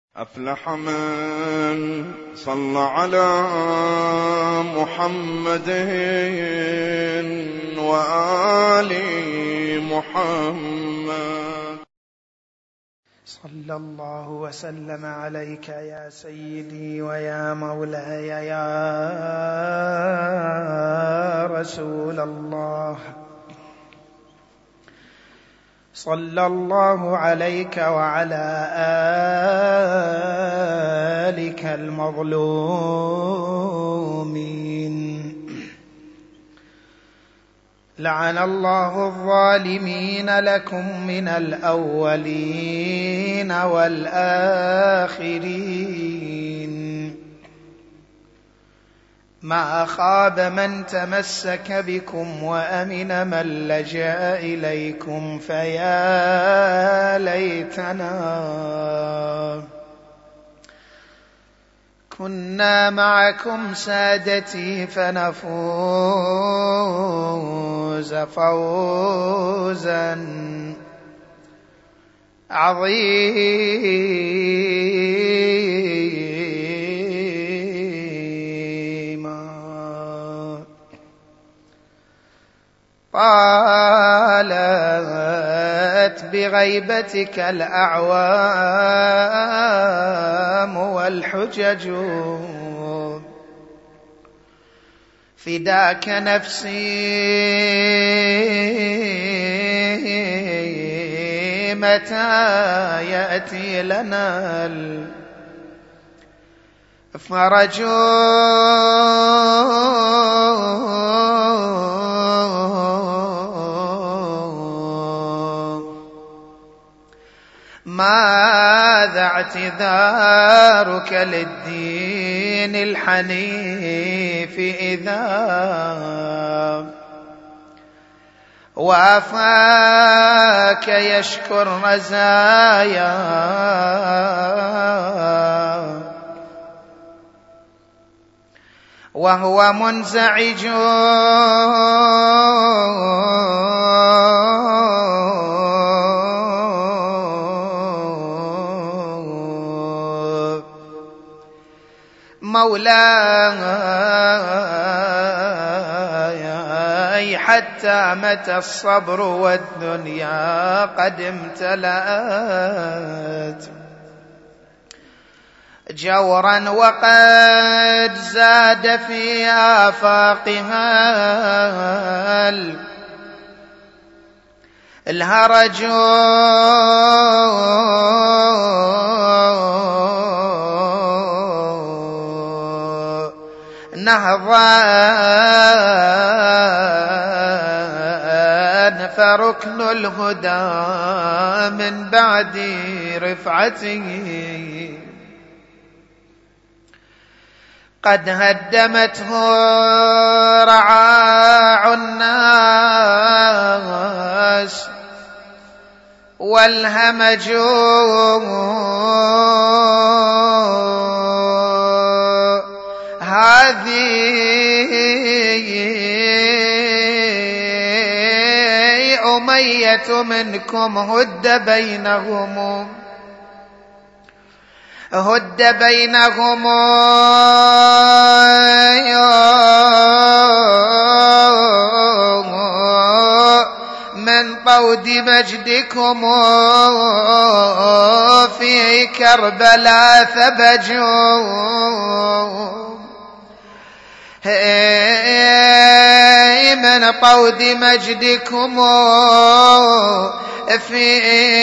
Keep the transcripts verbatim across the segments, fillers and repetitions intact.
أفلح من صلى على محمد وآل محمد. صلى الله وسلم عليك يا سيدي ويا مولاي يا رسول الله. صلى الله عليك وعلى آلك المظلومين. لعن الله الظالمين لكم من الأولين والآخرين. ما خاب من تمسك بكم وأمن من لجأ إليكم، فيا ليتنا كنا معكم سادتي فنفوز فوزا عظيما. طالت بغيبتك الأعوام والحجج، فداك نفسي متى يأتي لنا الفرج. ماذا اعتذارك للدين الحنيف إذا وافاك يشكر رزايا، وهو منزعج مولاي حتى متى الصبر والدنيا قد امتلأت جورا، وقد زاد في آفاقها الهرج. نهضا فركن الهدى من بعد رفعته قد هدمته رعاع الناس والهمج. هذه أمية منكم هد بينهم هد بينهم من طود مجدكم في كربلاء ثبجوا. من طود مجدكم في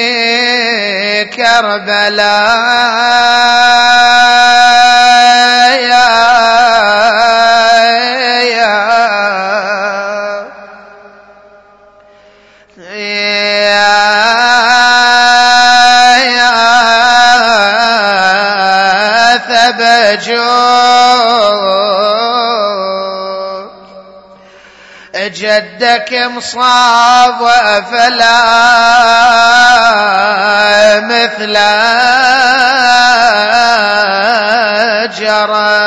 كربلاء يا يا يا ثبجوا. جدك مصاب وفلا مثل جرى.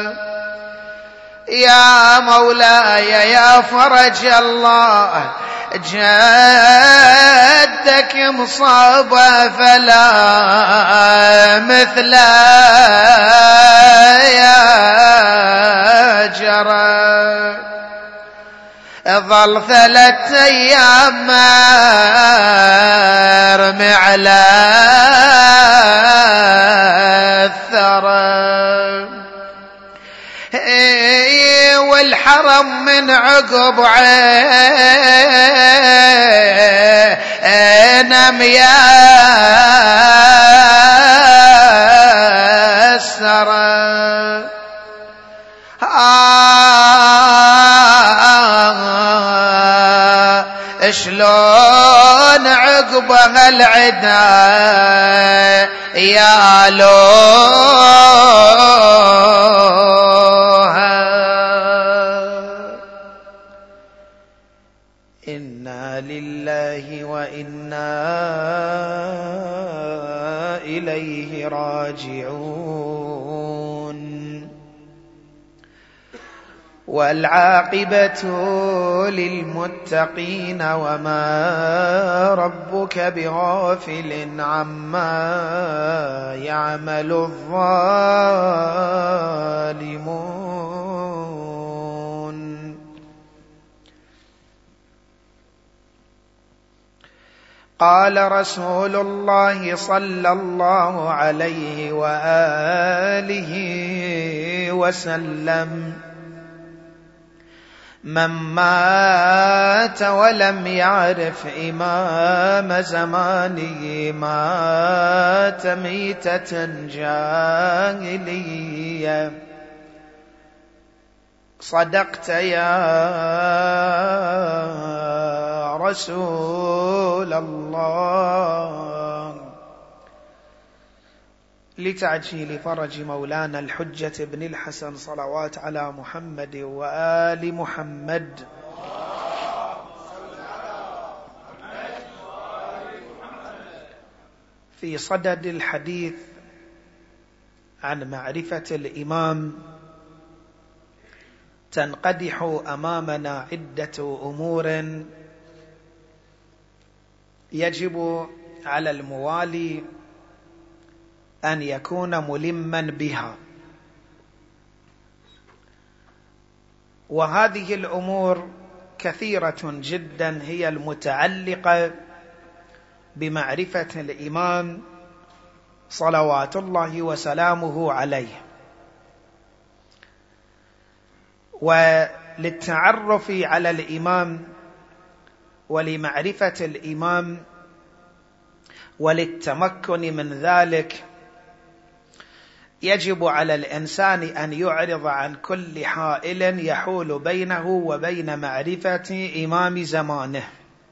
يا مولاي يا فرج الله جدك مصابة فلا مثل يا جرى ظل ثلاث أيام مرمي على الثرى والحرم من عقب عينه ميسرة آه شلون عقبها العدا يا لوها إنا لله وإنا إليه راجعون والعاقبة للمتقين وما ربك بغافل عما يعمل الظالمون. قال رسول الله صلى الله عليه وآله وسلم: من مات ولم يعرف إمام زمانه مات ميتة جاهلية. صدقت يا رسول الله. لتعجيل فرج مولانا الحجة بن الحسن صلوات على محمد وآل محمد. في صدد الحديث عن معرفة الإمام تنقدح أمامنا عدة أمور يجب على الموالي أن يكون ملما بها، وهذه الأمور كثيرة جدا هي المتعلقة بمعرفة الإمام صلوات الله وسلامه عليه. وللتعرف على الإمام ولمعرفة الإمام وللتمكن من ذلك يجب على الإنسان أن يعرض عن كل حائل يحول بينه وبين معرفة إمام زمانه.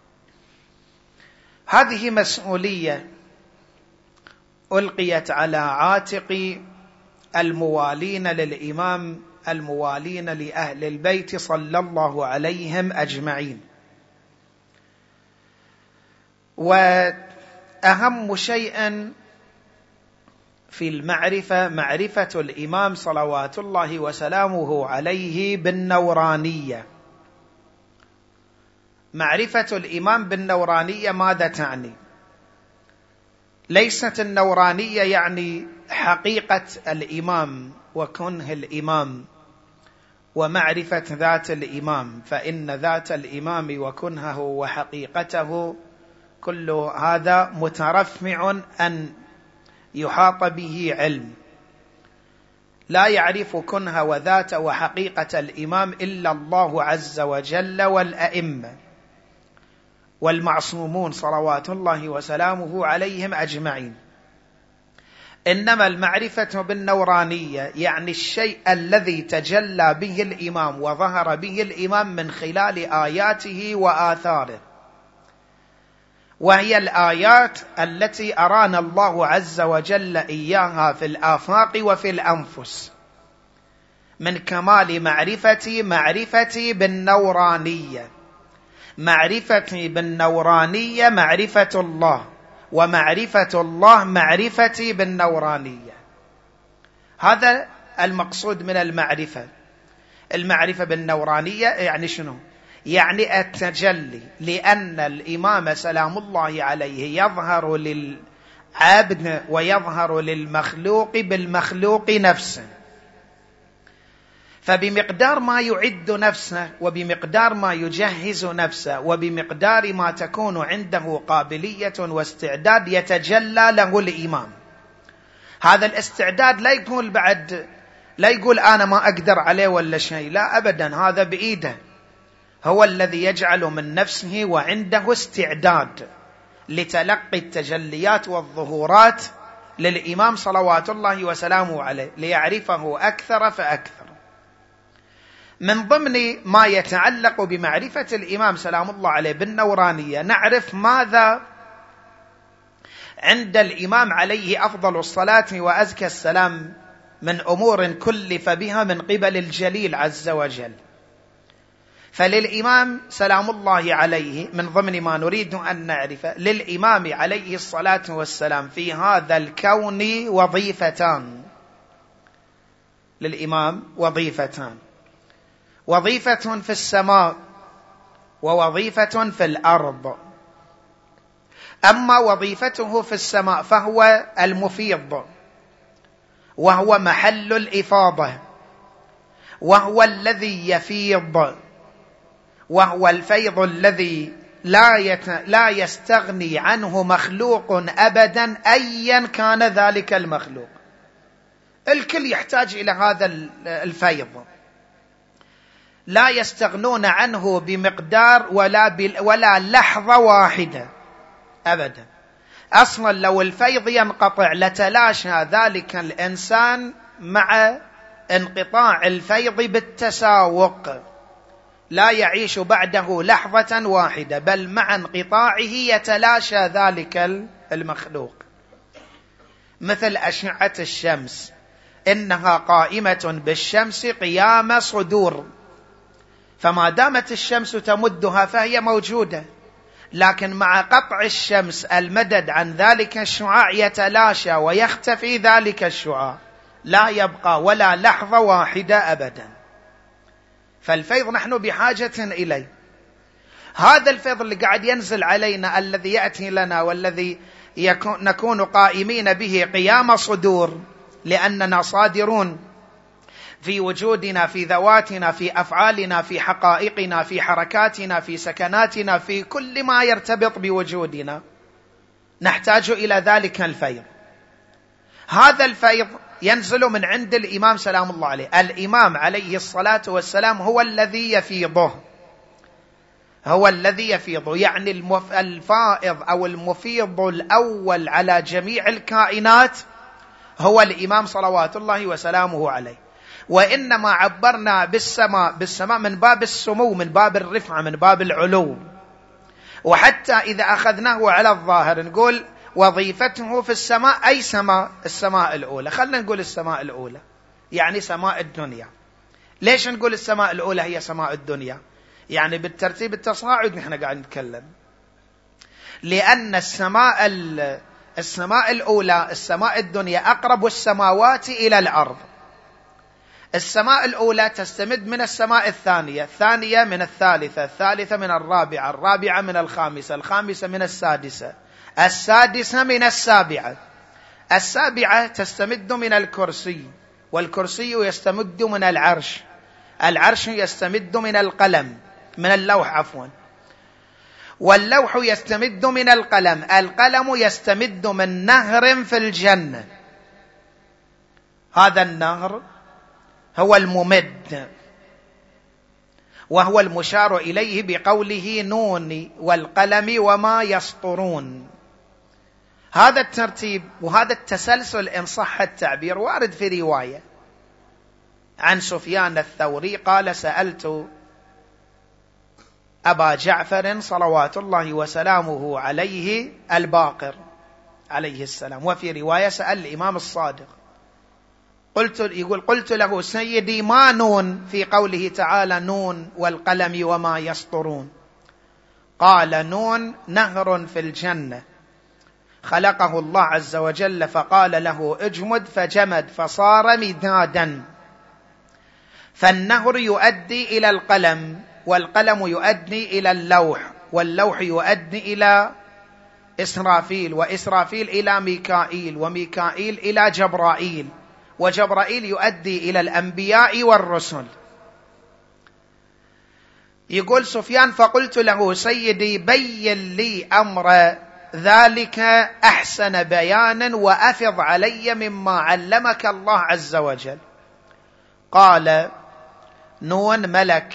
هذه مسؤولية ألقيت على عاتق الموالين للإمام الموالين لأهل البيت صلى الله عليهم أجمعين. وأهم شيء في المعرفة معرفة الإمام صلوات الله وسلامه عليه بالنورانية. معرفة الإمام بالنورانية ماذا تعني؟ ليست النورانية يعني حقيقة الإمام وكنه الإمام ومعرفة ذات الإمام، فإن ذات الإمام وكنهه وحقيقته كل هذا مترفع أن يحاط به علم. لا يعرف كنه وذات وحقيقة الإمام إلا الله عز وجل والأئمة والمعصومون صلوات الله وسلامه عليهم أجمعين. إنما المعرفة بالنورانية يعني الشيء الذي تجلى به الإمام وظهر به الإمام من خلال آياته وآثاره، وهي الآيات التي أرانا الله عز وجل إياها في الآفاق وفي الأنفس. من كمال معرفتي معرفتي بالنورانية، معرفتي بالنورانية معرفة الله، ومعرفة الله معرفتي بالنورانية. هذا المقصود من المعرفة. المعرفة بالنورانية يعني شنو؟ يعني التجلي، لأن الإمام سلام الله عليه يظهر للعبد ويظهر للمخلوق بالمخلوق نفسه، فبمقدار ما يعد نفسه وبمقدار ما يجهز نفسه وبمقدار ما تكون عنده قابلية واستعداد يتجلى له الإمام. هذا الاستعداد لا يقول بعد لا يقول أنا ما أقدر عليه ولا شيء، لا أبدا، هذا بإيده، هو الذي يجعل من نفسه وعنده استعداد لتلقي التجليات والظهورات للإمام صلوات الله وسلامه عليه ليعرفه أكثر فأكثر. من ضمن ما يتعلق بمعرفة الإمام سلام الله عليه بالنورانية نعرف ماذا عند الإمام عليه أفضل الصلاة وأزكى السلام من أمور كلف بها من قبل الجليل عز وجل. فللإمام سلام الله عليه من ضمن ما نريد أن نعرفه، للإمام عليه الصلاة والسلام في هذا الكون وظيفتان. للإمام وظيفتان، وظيفة في السماء ووظيفة في الأرض. أما وظيفته في السماء فهو المفيض، وهو محل الإفاضة، وهو الذي يفيض، وهو الفيض الذي لا يت... لا يستغني عنه مخلوق أبدا أيا كان ذلك المخلوق. الكل يحتاج إلى هذا الفيض، لا يستغنون عنه بمقدار ولا, ب... ولا لحظة واحدة أبدا. أصلا لو الفيض ينقطع لتلاشى ذلك الإنسان مع انقطاع الفيض بالتساوق، لا يعيش بعده لحظة واحدة، بل مع انقطاعه يتلاشى ذلك المخلوق. مثل أشعة الشمس، إنها قائمة بالشمس قيام صدور، فما دامت الشمس تمدها فهي موجودة، لكن مع قطع الشمس المدد عن ذلك الشعاع يتلاشى ويختفي ذلك الشعاع، لا يبقى ولا لحظة واحدة أبدا. فالفيض نحن بحاجة إليه. هذا الفيض اللي قاعد ينزل علينا الذي يأتي لنا والذي يكون نكون قائمين به قيام صدور، لأننا صادرون في وجودنا، في ذواتنا، في أفعالنا، في حقائقنا، في حركاتنا، في سكناتنا، في كل ما يرتبط بوجودنا، نحتاج إلى ذلك الفيض. هذا الفيض ينزل من عند الإمام سلام الله عليه. الإمام عليه الصلاة والسلام هو الذي يفيضه، هو الذي يفيضه، يعني الفائض أو المفيض الأول على جميع الكائنات هو الإمام صلوات الله وسلامه عليه. وإنما عبرنا بالسماء بالسماء من باب السمو، من باب الرفعة، من باب العلو. وحتى إذا أخذناه على الظاهر نقول وظيفته في السماء أي سماء، السماء الأولى. خلنا نقول السماء الأولى يعني سماء الدنيا. ليش نقول السماء الأولى هي سماء الدنيا؟ يعني بالترتيب التصاعد نحن قاعد نتكلم، لأن السماء السماء الأولى السماء الدنيا أقرب السماوات إلى الأرض. السماء الأولى تستمد من السماء الثانية، الثانية من الثالثة، الثالثة من الرابعة، الرابعة من الخامسة، الخامسة من السادسة، السادسة من السابعة، السابعة تستمد من الكرسي، والكرسي يستمد من العرش، العرش يستمد من القلم من اللوح عفوا، واللوح يستمد من القلم، القلم يستمد من نهر في الجنة. هذا النهر هو الممد، وهو المشار إليه بقوله نون والقلم وما يسطرون. هذا الترتيب وهذا التسلسل إن صح التعبير وارد في رواية عن سفيان الثوري قال سألت أبا جعفر صلوات الله وسلامه عليه الباقر عليه السلام، وفي رواية سأل الإمام الصادق، قلت يقول قلت له سيدي ما نون في قوله تعالى نون والقلم وما يسطرون؟ قال نون نهر في الجنة خلقه الله عز وجل فقال له اجمد فجمد فصار مدادا، فالنهر يؤدي إلى القلم والقلم يؤدي إلى اللوح، واللوح يؤدي إلى إسرافيل، وإسرافيل إلى ميكائيل، وميكائيل إلى جبرائيل، وجبرائيل يؤدي إلى الأنبياء والرسل. يقول سفيان: فقلت له: سيدي بين لي أمر ذلك أحسن بيانا وأفض علي مما علمك الله عز وجل. قال: نون ملك،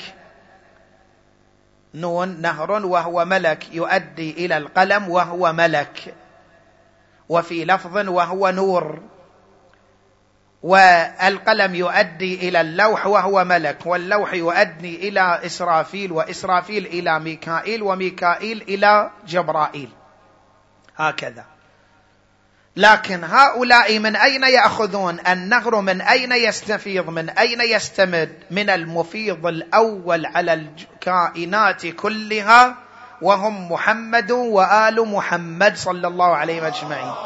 نون نهر وهو ملك يؤدي إلى القلم وهو ملك، وفي لفظ وهو نور، والقلم يؤدي إلى اللوح وهو ملك، واللوح يؤدي إلى إسرافيل، وإسرافيل إلى ميكائيل، وميكائيل إلى جبرائيل، هكذا. لكن هؤلاء من أين يأخذون؟ النهر من أين يستفيض؟ من أين يستمد؟ من المفيض الأول على الكائنات كلها، وهم محمد وآل محمد صلى الله عليه أجمعين.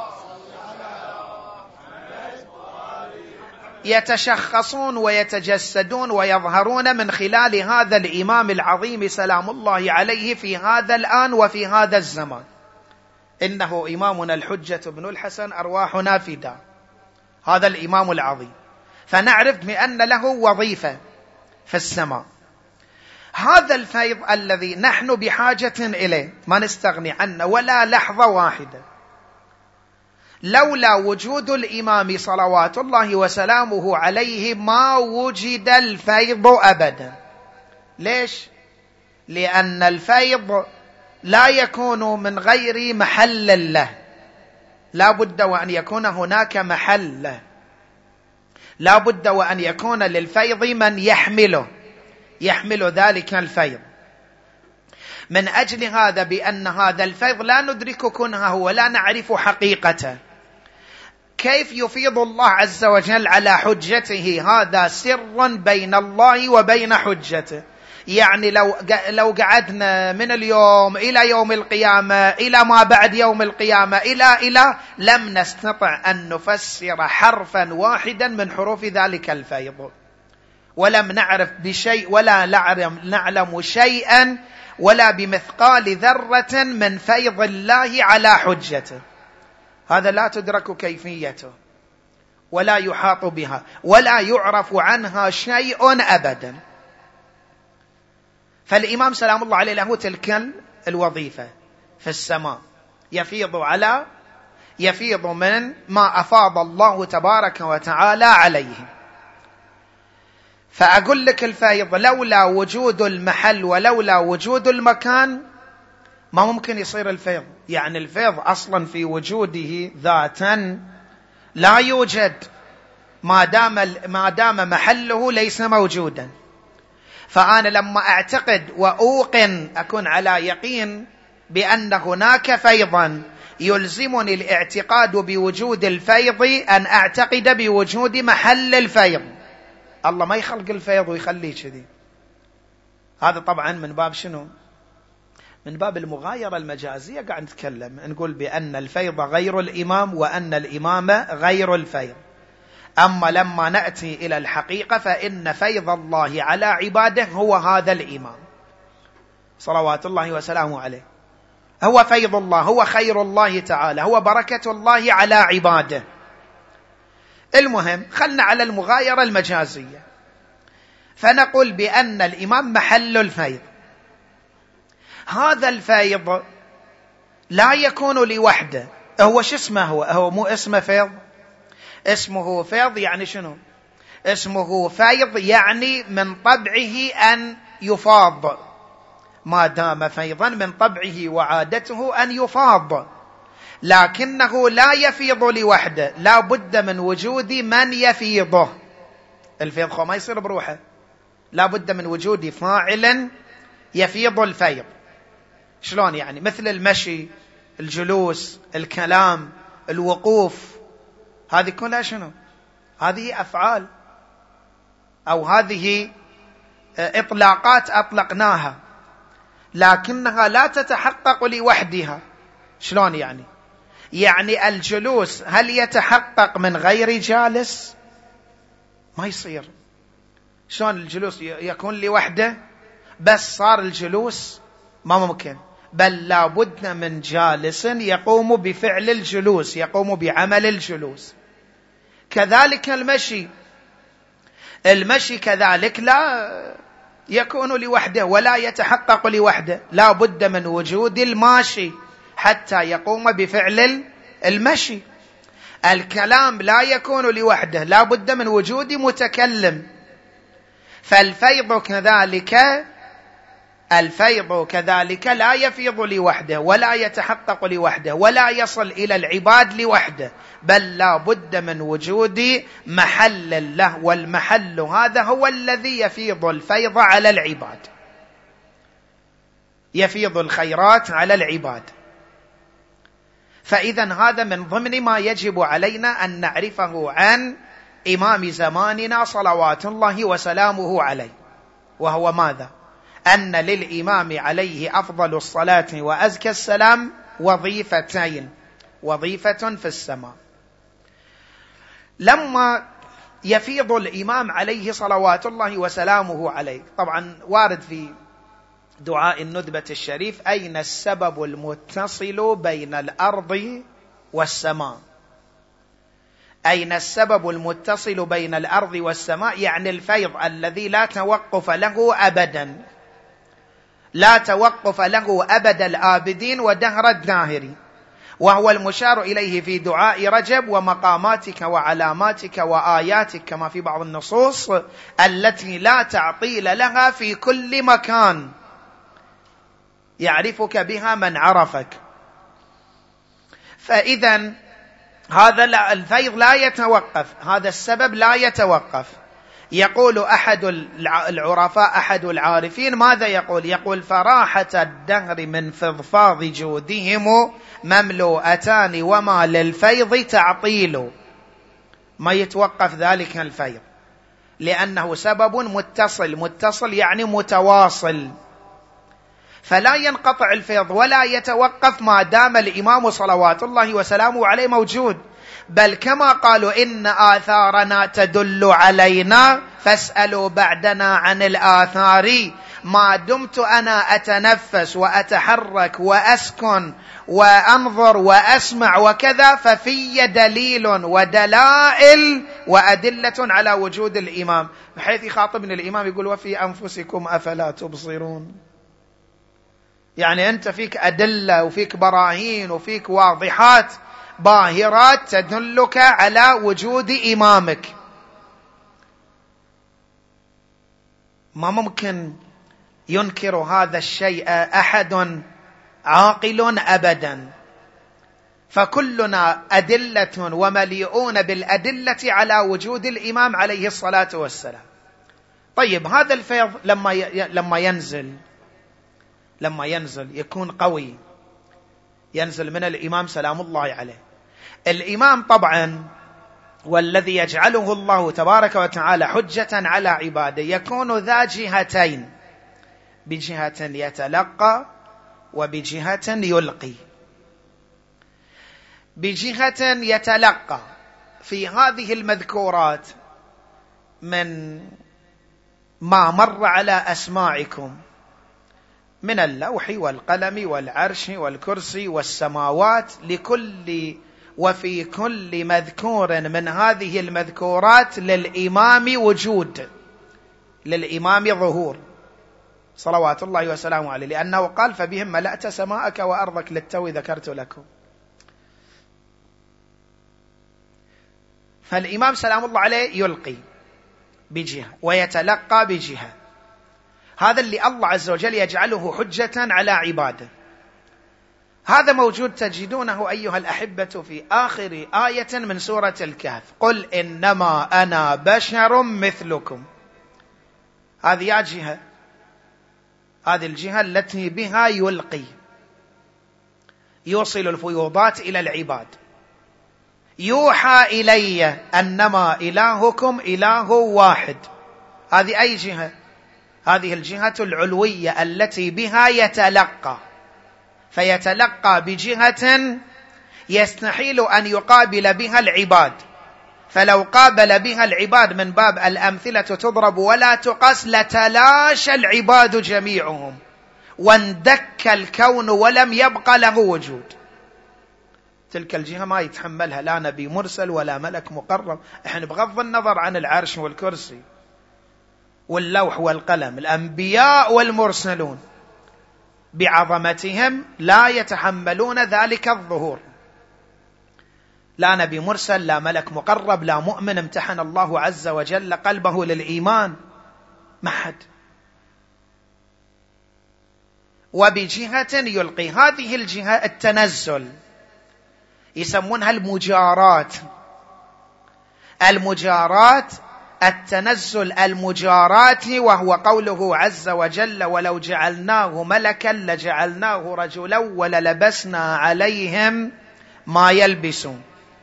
يتشخصون ويتجسدون ويظهرون من خلال هذا الإمام العظيم سلام الله عليه في هذا الآن وفي هذا الزمان. إنه إمامنا الحجة بن الحسن أرواحنا فداه، هذا الإمام العظيم، فنعرف بأن له وظيفة في السماء. هذا الفيض الذي نحن بحاجة إليه ما نستغني عنه ولا لحظة واحدة. لولا وجود الإمام صلوات الله وسلامه عليه ما وجد الفيض أبدا. ليش؟ لأن الفيض لا يكون من غير محل له، لا بد وأن يكون هناك محل له، لا بد وأن يكون للفيض من يحمله يحمل ذلك الفيض. من أجل هذا بأن هذا الفيض لا ندرك كنهه ولا نعرف حقيقته. كيف يفيض الله عز وجل على حجته؟ هذا سر بين الله وبين حجته. يعني لو لو قعدنا من اليوم إلى يوم القيامة، إلى ما بعد يوم القيامة، إلى إلى لم نستطع أن نفسر حرفا واحدا من حروف ذلك الفيض، ولم نعرف بشيء ولا نعلم شيئا ولا بمثقال ذرة من فيض الله على حجته. هذا لا تدرك كيفيته ولا يحاط بها ولا يعرف عنها شيء أبدا. فالإمام سلام الله عليه له تلك الوظيفة في السماء، يفيض على يفيض من ما أفاض الله تبارك وتعالى عليه. فأقول لك الفيض لولا وجود المحل ولولا وجود المكان ما ممكن يصير الفيض. يعني الفيض أصلا في وجوده ذاتا لا يوجد ما دام ما دام محله ليس موجودا. فأنا لما أعتقد وأوقن أكون على يقين بأن هناك فيضا، يلزمني الاعتقاد بوجود الفيض أن أعتقد بوجود محل الفيض. الله ما يخلق الفيض ويخليه كذي. هذا طبعا من باب شنو؟ من باب المغايرة المجازية. قاعد نتكلم نقول بأن الفيض غير الإمام وأن الإمام غير الفيض. أما لما نأتي إلى الحقيقة فإن فيض الله على عباده هو هذا الإمام صلوات الله وسلامه عليه، هو فيض الله، هو خير الله تعالى، هو بركة الله على عباده. المهم خلنا على المغايرة المجازية، فنقول بأن الإمام محل الفيض. هذا الفيض لا يكون لوحده. هو شو اسمه؟ هو هو مو اسمه فيض؟ اسمه فيض يعني شنو؟ اسمه فيض يعني من طبعه أن يفاض، ما دام فيضا من طبعه وعادته أن يفاض، لكنه لا يفيض لوحده، لا بد من وجود من يفيضه. الفيض خو ما يصير بروحه، لا بد من وجود فاعل يفيض الفيض. شلون يعني؟ مثل المشي، الجلوس، الكلام، الوقوف، هذه كلها شنو؟ هذه أفعال أو هذه إطلاقات أطلقناها، لكنها لا تتحقق لوحدها. شلون يعني؟ يعني الجلوس هل يتحقق من غير جالس؟ ما يصير. شلون الجلوس يكون لوحده؟ بس صار الجلوس ما ممكن، بل لا بد من جالس يقوم بفعل الجلوس، يقوم بعمل الجلوس. كذلك المشي، المشي كذلك لا يكون لوحده ولا يتحقق لوحده، لا بد من وجود الماشي حتى يقوم بفعل المشي. الكلام لا يكون لوحده، لا بد من وجود متكلم. فالفيض كذلك، الفيض كذلك لا يفيض لوحده ولا يتحقق لوحده ولا يصل إلى العباد لوحده، بل لا بد من وجود محل له، والمحل هذا هو الذي يفيض الفيض على العباد، يفيض الخيرات على العباد. فإذا هذا من ضمن ما يجب علينا أن نعرفه عن إمام زماننا صلوات الله وسلامه عليه، وهو ماذا؟ أن للإمام عليه أفضل الصلاة وأزكى السلام وظيفتين، وظيفة في السماء. لما يفيض الإمام عليه صلوات الله وسلامه عليه، طبعا وارد في دعاء الندبة الشريف: أين السبب المتصل بين الأرض والسماء؟ أين السبب المتصل بين الأرض والسماء، يعني الفيض الذي لا توقف له أبدا، لا توقف له أبد الآبدين ودهر الداهرين، وهو المشار إليه في دعاء رجب: ومقاماتك وعلاماتك وآياتك، كما في بعض النصوص التي لا تعطيل لها في كل مكان، يعرفك بها من عرفك. فإذا هذا الفيض لا يتوقف، هذا السبب لا يتوقف. يقول أحد العرفاء، أحد العارفين، ماذا يقول؟ يقول: فراحة الدهر من فضفاض جودهم مملوءتان وما للفيض تعطيل. ما يتوقف ذلك الفيض، لأنه سبب متصل، متصل يعني متواصل، فلا ينقطع الفيض ولا يتوقف ما دام الإمام صلوات الله وسلامه عليه موجود. بل كما قالوا: إن آثارنا تدل علينا فاسألوا بعدنا عن الآثار. ما دمت أنا أتنفس وأتحرك وأسكن وأنظر وأسمع وكذا، ففي دليل ودلائل وأدلة على وجود الإمام، بحيث يخاطبني الإمام يقول: وفي أنفسكم أفلا تبصرون. يعني أنت فيك أدلة وفيك براهين وفيك واضحات باهرات تدلك على وجود إمامك. ما ممكن ينكر هذا الشيء أحد عاقل أبدا، فكلنا أدلة ومليئون بالأدلة على وجود الإمام عليه الصلاة والسلام. طيب، هذا الفيض لما لما ينزل لما ينزل يكون قوي، ينزل من الإمام سلام الله عليه. الإمام طبعا والذي يجعله الله تبارك وتعالى حجة على عباده يكون ذا جهتين، بجهة يتلقى وبجهة يلقي. بجهة يتلقى في هذه المذكورات من ما مر على أسماعكم من اللوح والقلم والعرش والكرسي والسماوات، لكل وفي كل مذكور من هذه المذكورات للإمام وجود، للإمام ظهور صلوات الله وسلامه عليه، لأنه قال: فبهم ملأت سماءك وأرضك للتو ذكرت لكم. فالإمام سلام الله عليه يلقي بجهة ويتلقى بجهة، هذا اللي الله عز وجل يجعله حجة على عباده. هذا موجود تجدونه أيها الأحبة في آخر آية من سورة الكهف: قل إنما أنا بشر مثلكم. هذه جهة، هذه الجهة التي بها يلقي، يوصل الفيوضات إلى العباد. يوحى إلي أنما إلهكم إله واحد، هذه أي جهة؟ هذه الجهة العلوية التي بها يتلقى، فيتلقى بجهة يستحيل أن يقابل بها العباد، فلو قابل بها العباد من باب الأمثلة تضرب ولا تقاس لتلاشى العباد جميعهم واندك الكون ولم يبقى له وجود. تلك الجهة ما يتحملها لا نبي مرسل ولا ملك مقرب. احنا بغض النظر عن العرش والكرسي واللوح والقلم، الأنبياء والمرسلون بعظمتهم لا يتحملون ذلك الظهور. لا نبي مرسل، لا ملك مقرب، لا مؤمن امتحن الله عز وجل قلبه للإيمان، ما حد. وبجهة يلقي، هذه الجهة التنزل يسمونها المجارات. المجارات التنزل المجارات، وهو قوله عز وجل ولو جعلناه ملكا لجعلناه رجلا وللبسنا عليهم ما يلبسون.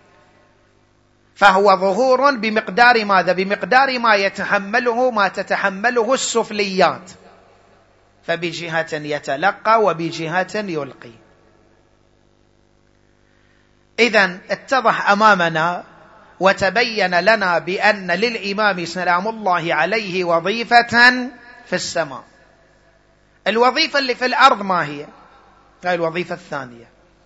فهو ظهور بمقدار ماذا؟ بمقدار ما يتحمله ما تتحمله السفليات، فبجهة يتلقى وبجهة يلقي. إذن اتضح أمامنا وتبين لنا بأن للإمام سلام الله عليه وظيفة في السماء. الوظيفة اللي في الأرض ما هي؟ هاي الوظيفة الثانية.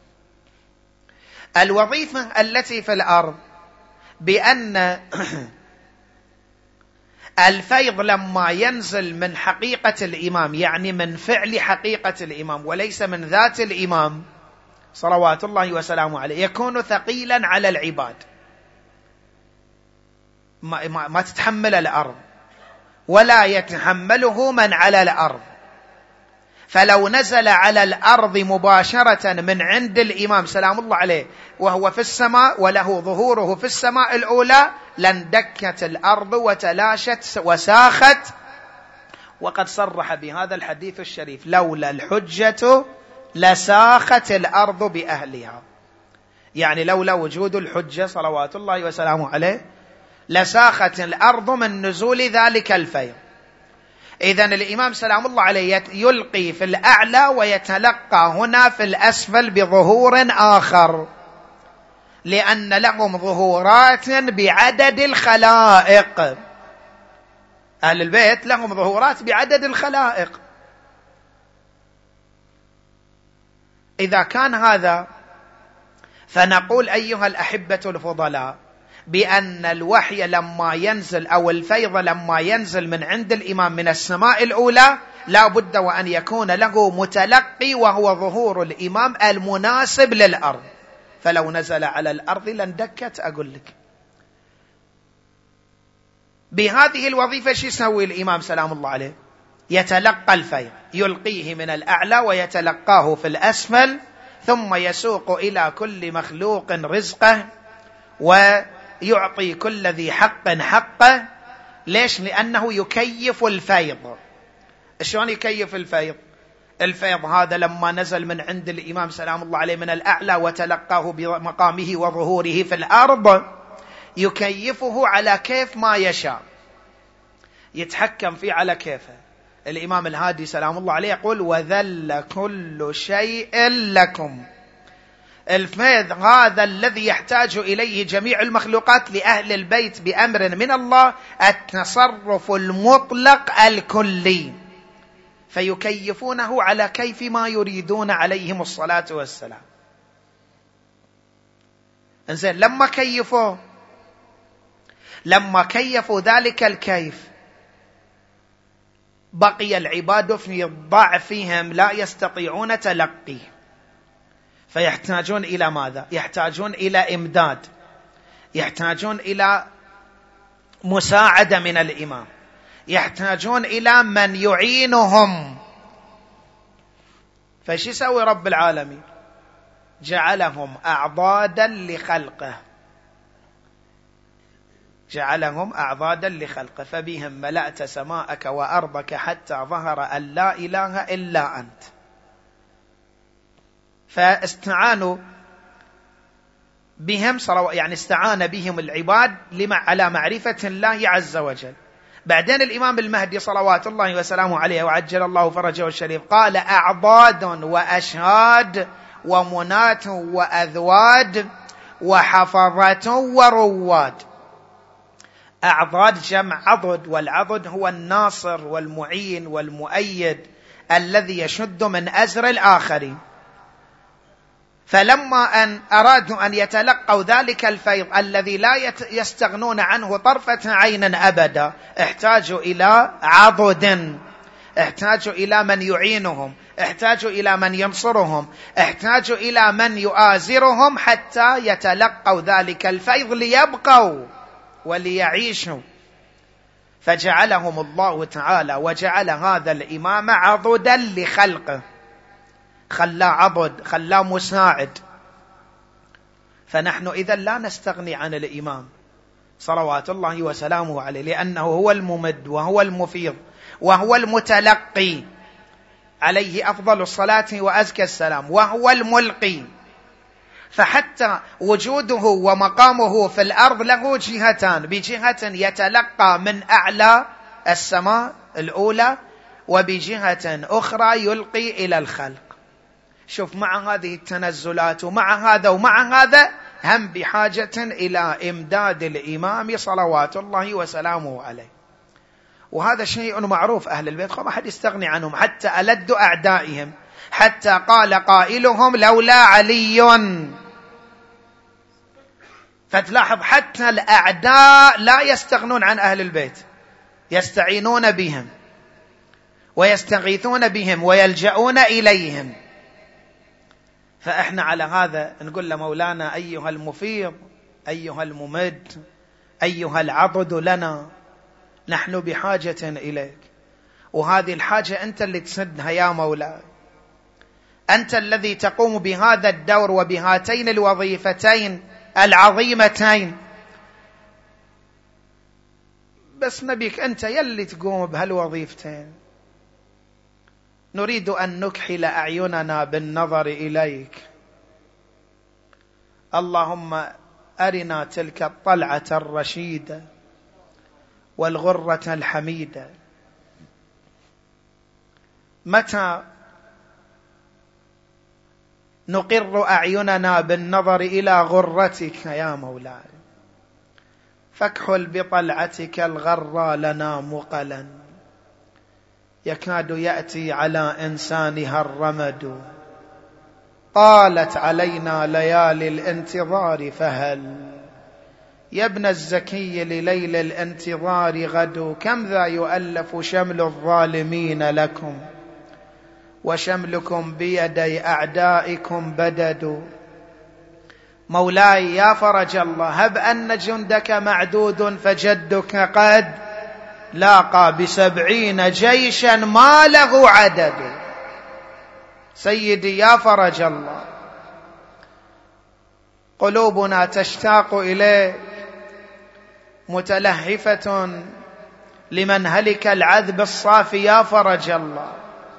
الوظيفة التي في الأرض بأن الفيض لما ينزل من حقيقة الإمام، يعني من فعل حقيقة الإمام وليس من ذات الإمام صلوات الله وسلامه عليه، يكون ثقيلا على العباد، ما, ما, ما تتحمل الأرض ولا يتحمله من على الأرض. فلو نزل على الأرض مباشرة من عند الإمام سلام الله عليه وهو في السماء وله ظهوره في السماء الأولى لاندكت الأرض وتلاشت وساخت. وقد صرح بهذا الحديث الشريف لولا الحجة لساخت الأرض بأهلها، يعني لولا وجود الحجة صلوات الله وسلامه عليه لساخت الأرض من نزول ذلك الفيض. إذن الإمام سلام الله عليه يلقي في الأعلى ويتلقى هنا في الأسفل بظهور آخر، لأن لهم ظهورات بعدد الخلائق. أهل البيت لهم ظهورات بعدد الخلائق. إذا كان هذا فنقول أيها الأحبة الفضلاء بأن الوحي لما ينزل أو الفيض لما ينزل من عند الإمام من السماء الأولى لا بد وأن يكون له متلقي، وهو ظهور الإمام المناسب للأرض. فلو نزل على الأرض لاندكت. أقول لك بهذه الوظيفة شو يسوي الإمام سلام الله عليه؟ يتلقى الفيض، يلقيه من الأعلى ويتلقاه في الأسفل، ثم يسوق إلى كل مخلوق رزقه ويعطي كل ذي حق حقه. ليش؟ لأنه يكيف الفيض. شلون يكيف الفيض؟ الفيض هذا لما نزل من عند الإمام سلام الله عليه من الأعلى وتلقاه بمقامه وظهوره في الأرض يكيفه على كيف ما يشاء، يتحكم فيه على كيفه. الإمام الهادي سلام الله عليه يقول وذل كل شيء لكم. الفيض هذا الذي يحتاج إليه جميع المخلوقات لأهل البيت بأمر من الله التصرف المطلق الكلي، فيكيفونه على كيف ما يريدون عليهم الصلاة والسلام. انزين لما كيفوا لما كيفوا ذلك الكيف بقي العباد في ضعفهم لا يستطيعون تلقيه، فيحتاجون إلى ماذا؟ يحتاجون إلى إمداد، يحتاجون إلى مساعدة من الإمام، يحتاجون إلى من يعينهم. فايش يسوي رب العالمين؟ جعلهم أعضادا لخلقه، جعلهم أعضادا لخلقه، فبهم ملأت سماءك وأرضك حتى ظهر أن لا إله إلا أنت. فاستعانوا بهم يعني استعان بهم العباد لما على معرفة الله عز وجل. بعدين الإمام المهدي صلوات الله وسلامه عليه وعجل الله فرجه الشريف قال أعضاد وأشهاد ومنات وأذواد وحفظة ورواد. أعضاد جمع عضد، والعضد هو الناصر والمعين والمؤيد الذي يشد من أزر الآخرين. فلما أن أرادوا أن يتلقوا ذلك الفيض الذي لا يستغنون عنه طرفة عين أبدا، احتاجوا إلى عضد، احتاجوا إلى من يعينهم، احتاجوا إلى من ينصرهم، احتاجوا إلى من يؤازرهم حتى يتلقوا ذلك الفيض ليبقوا وليعيشوا. فجعلهم الله تعالى وجعل هذا الإمام عضدا لخلقه، خلاه عضد، خلاه مساعد. فنحن إذن لا نستغني عن الإمام صلوات الله وسلامه عليه، لأنه هو الممد وهو المفيض وهو المتلقي، عليه أفضل الصلاة وأزكى السلام، وهو الملقي. فحتى وجوده ومقامه في الأرض له جهتان، بجهة يتلقى من أعلى السماء الأولى، وبجهة أخرى يلقي إلى الخلق. شوف، مع هذه التنزلات ومع هذا ومع هذا هم بحاجة إلى إمداد الإمام صلوات الله وسلامه عليه. وهذا شيء معروف، أهل البيت ما حد يستغني عنهم حتى ألد أعدائهم، حتى قال قائلهم لولا علي. فتلاحظ حتى الأعداء لا يستغنون عن أهل البيت، يستعينون بهم ويستغيثون بهم ويلجؤون إليهم. فإحنا على هذا نقول لمولانا أيها المفيض، أيها الممد، أيها العضد لنا، نحن بحاجة إليك. وهذه الحاجة أنت اللي تسدها يا مولاي، أنت الذي تقوم بهذا الدور وبهاتين الوظيفتين العظيمتين. بس نبيك أنت يلي تقوم بهالوظيفتين. نريد أن نكحل أعيننا بالنظر إليك. اللهم أرنا تلك الطلعة الرشيدة والغرة الحميدة. متى نقر أعيننا بالنظر إلى غرتك يا مولاي؟ فاكحل بطلعتك الغرى لنا مقلا، يكاد يأتي على إنسانها الرمد. طالت علينا ليالي الانتظار، فهل يا ابن الزكي لليل الانتظار غد؟ كم ذا يؤلف شمل الظالمين لكم، وشملكم بيدي أعدائكم بدد. مولاي يا فرج الله، هب أن جندك معدود، فجدك قد لاقى بسبعين جيشا ما له عدد. سيدي يا فرج الله، قلوبنا تشتاق إليك، متلهفة لمن هلك العذب الصافي يا فرج الله.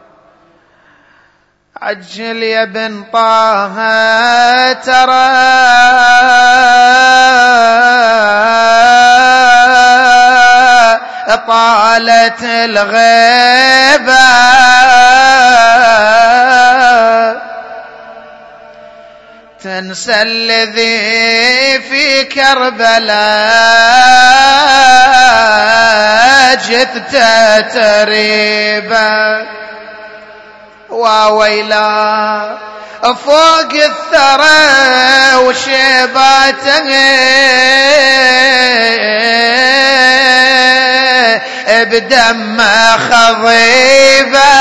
عجل يا ابن طه ترى طالت الغيبة، تنسى الذي في كربلاء جثت تريبا. وويلا فوق الثرى وشيباته بدم خضيبة،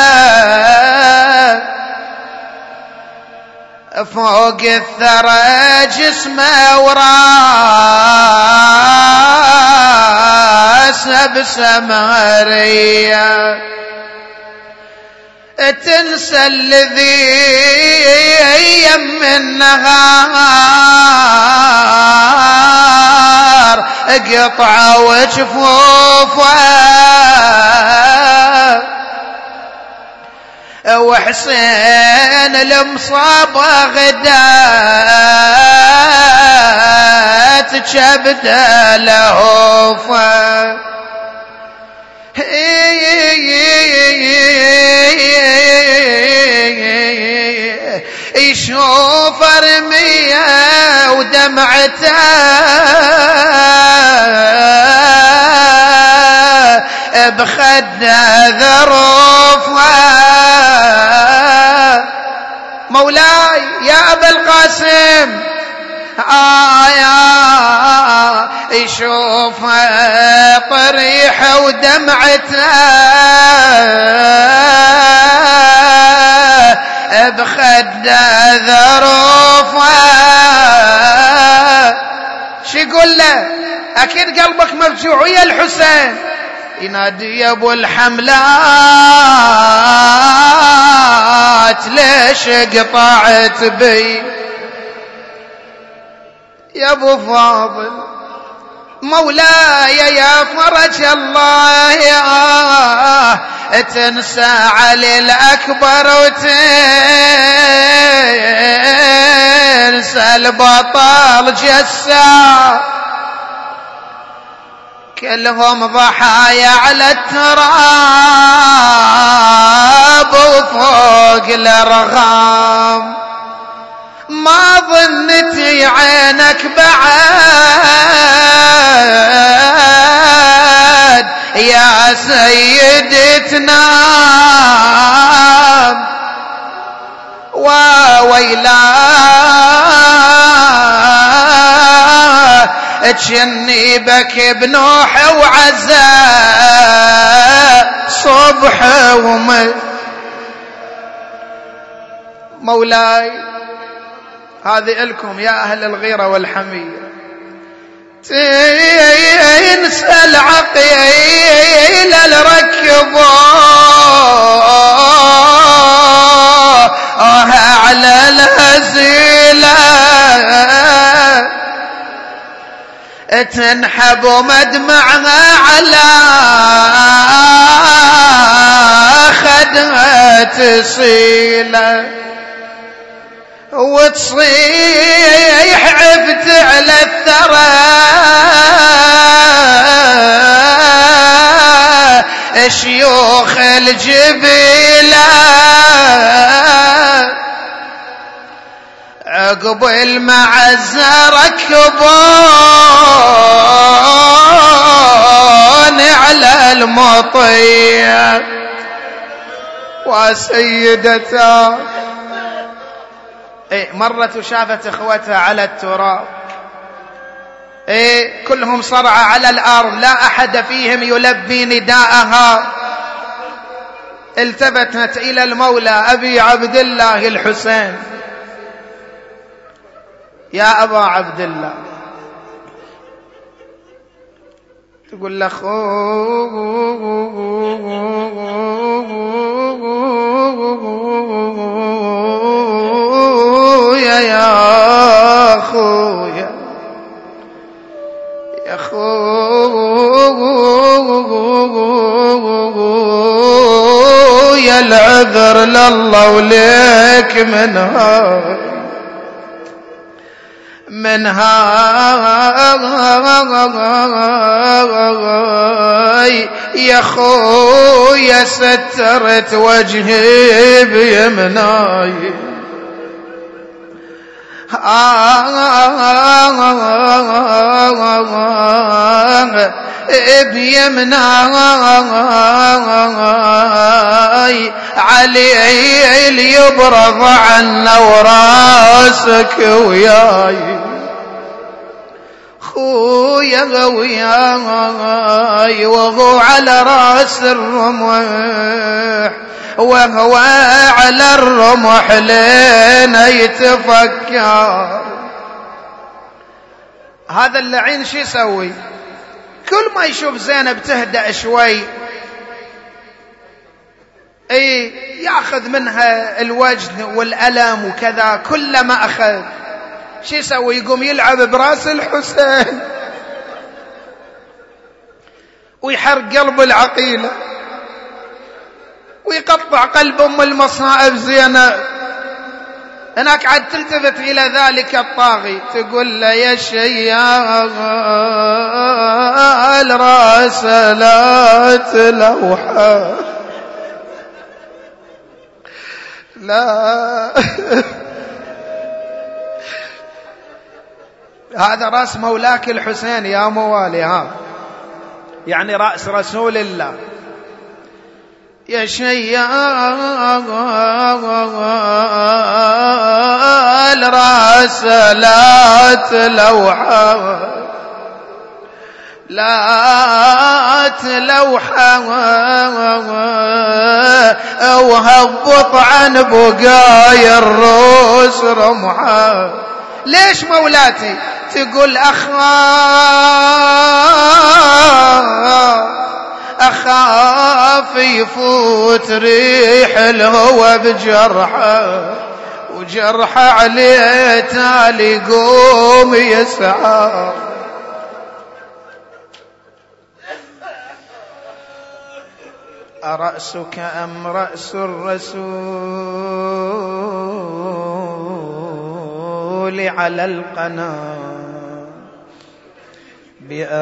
فوق الثرى جسمه وراسه بسمارية. تنسى الذي يم النهار قطع وجفوفه، وحسين المصاب غدات كبد لهوفه. يشوف رمية ودمعته مولاي يا أبا القاسم آيا يشوفها طريحة ودمعتها بخده ذروفه شو يقول له؟ أكيد قلبك مفجوع يا الحسين. ينادي يا أبو الحملات ليش قطعت بي يا أبو فاضل مولاي يا فرج الله يا تنسى علي الأكبر وتنسى البطل جسا كلهم ضحايا على التراب وفوق الأرغام ما ظنتي عينك بعد يا سيدي تنام وويلاه تشني بك بنوح وعزاء صبح ومس. مولاي هذه إلكم يا أهل الغيرة والحمية. تنسى العقيل الركبوها على الهزيلة تنحب مدمعها على خدها تصيله وتصيح عفت على الثرى شيوخ الجبيلة عقب المعزة ركبون على المطية وسيدتا إيه مرت وشافت اخوتها على التراب إيه كلهم صرعى على الأرض لا أحد فيهم يلبي نداءها. التفتت إلى المولى أبي عبد الله الحسين يا أبا عبد الله تقول له خويا يا خويا يا خويا العذر لله وليك من هاي من هاي يا خويا سترت وجهي بيمناي بيمناي علي اللي يبرض عنا وراسك وياي خويا وياي وهو على راس الرمح وهو على الرمح لين يتفكر. هذا اللعين شو يسوي؟ كل ما يشوف زينب تهدأ شوي اي ياخذ منها الوجد والألم وكذا. كلما أخذ شو يسوي؟ يقوم يلعب براس الحسين ويحرق قلب العقيلة ويقطع قلب أم المصائب زينب. هناك عاد تلتفت إلى ذلك الطاغي تقول له يا شيال راس لا تلوحه لا هذا رأس مولاك الحسين يا موالي ها يعني رأس رسول الله يا شيال راس لا تلوحه لا تلوحه وهبط عن بقايا الروس رمحه. ليش مولاتي تقول أخاف أخاف يفوت ريح الهوى بجرحه وجرحه عليه تالي قوم يسعى. أرأسك أم رأس الرسول على القنا بآية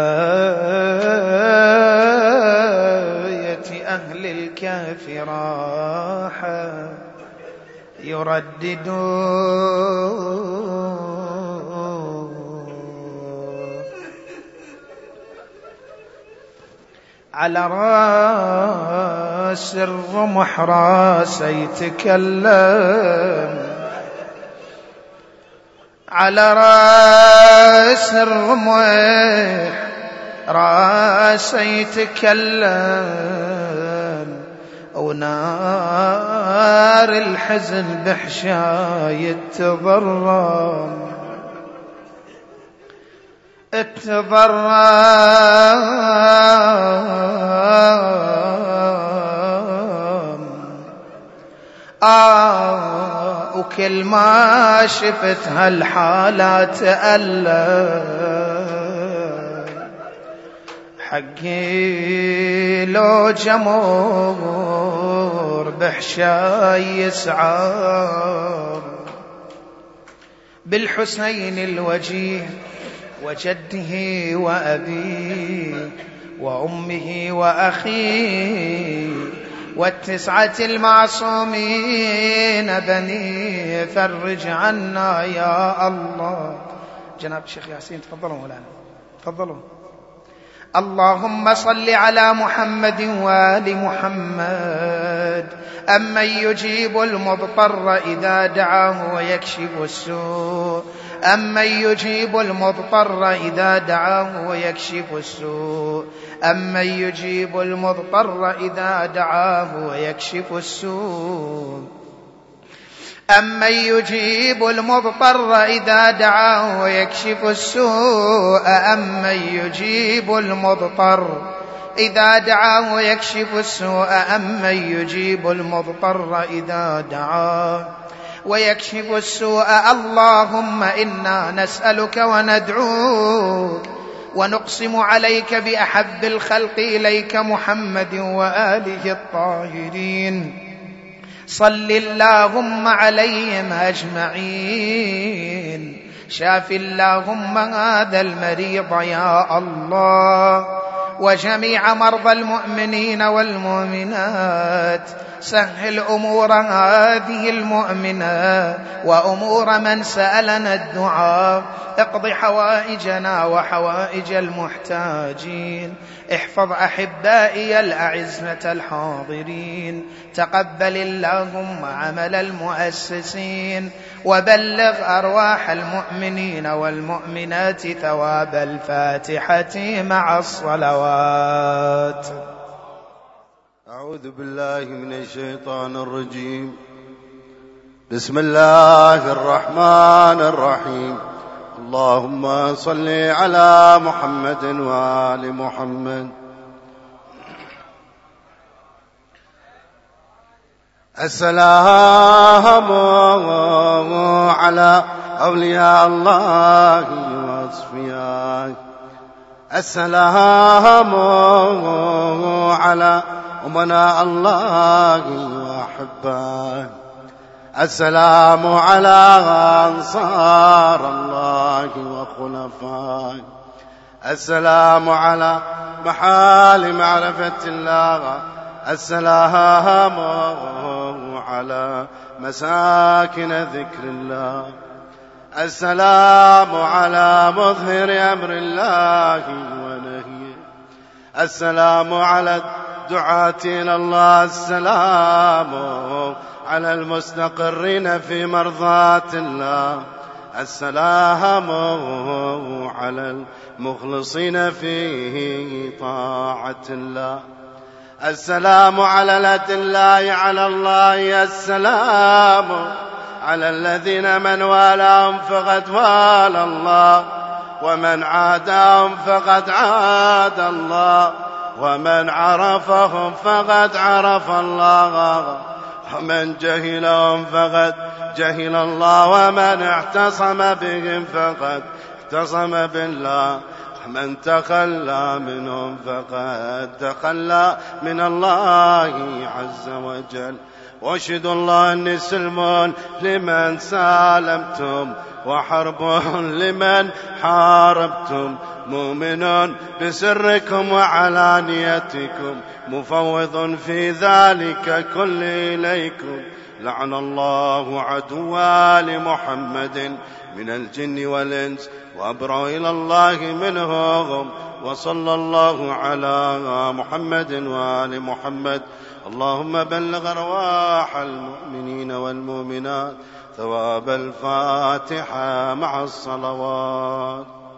أهل الكهف راح يرددون على راس الرمح راس يتكلم على راس الرمح راس يتكلم ونار الحزن بحشاي التضرم التضرم آه وكل ما شفت هالحالات ألم حقي لو جمور بحشاي يسعى بالحسين الوجيه وجده وأبيه وأمه وأخيه والتسعة المعصومين بني فرج عنا يا الله. جناب الشيخ ياسين تفضلوا مولانا تفضلوا. اللهم صل على محمد وآل محمد أمن يجيب المضطر إذا دعاه ويكشف السوء أمن يجيب المضطر إذا دعاه ويكشف السوء أمن يجيب المضطر إذا دعاه ويكشف السوء أمن يجيب المضطر إذا دعاه ويكشف السوء أمن يجيب المضطر إذا دعاه ويكشف السوء أمن يجيب المضطر إذا دعاه ويكشف السوء. اللهم إنا نسألك وندعوك ونقسم عليك بأحب الخلق إليك محمد وآله الطاهرين صل اللهم عليهم أجمعين. شاف اللهم هذا المريض يا الله وجميع مرضى المؤمنين والمؤمنات. سهل أمور هذه المؤمنة وأمور من سألنا الدعاء. اقض حوائجنا وحوائج المحتاجين. احفظ أحبائي الأعزة الحاضرين. تقبل اللهم عمل المؤسسين وبلغ أرواح المؤمنين والمؤمنات ثواب الفاتحة مع الصلوات. أعوذ بالله من الشيطان الرجيم. بسم الله الرحمن الرحيم. اللهم صل على محمد وآل محمد. السلام على أولياء الله وأصفيائه. السلام على أمناء الله وأحبائه. السلام على أنصار الله وخلفائه. السلام على محال معرفة الله. السلام على مساكن ذكر الله. السلام على مظهر أمر الله ونهيه. السلام على دعاة إلى الله. السلام على المستقرين في مرضاة الله. السلام على المخلصين في طاعة الله. السلام على الأدلاء على الله. السلام على الذين من والاهم فقد والى الله، ومن عاداهم فقد عاد الله، ومن عرفهم فقد عرف الله، ومن جهلهم فقد جهل الله، ومن اعتصم بهم فقد اعتصم بالله، ومن تخلى منهم فقد تخلى من الله عز وجل. واشهد الله أني سلم لمن سالمتم، وحرب لمن حاربتم، مؤمن بسركم وعلانيتكم، مفوض في ذلك كل إليكم. لعن الله عدوا لمحمد من الجن والإنس، وأبرأ إلى الله منهم. وصلى الله على محمد وآل محمد. اللهم بلغ أرواح المؤمنين والمؤمنات ثواب الفاتحة مع الصلوات.